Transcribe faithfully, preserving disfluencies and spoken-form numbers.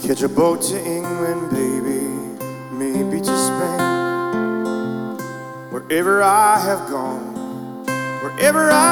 Catch a boat to England, baby, maybe to Spain. Wherever I have gone, wherever I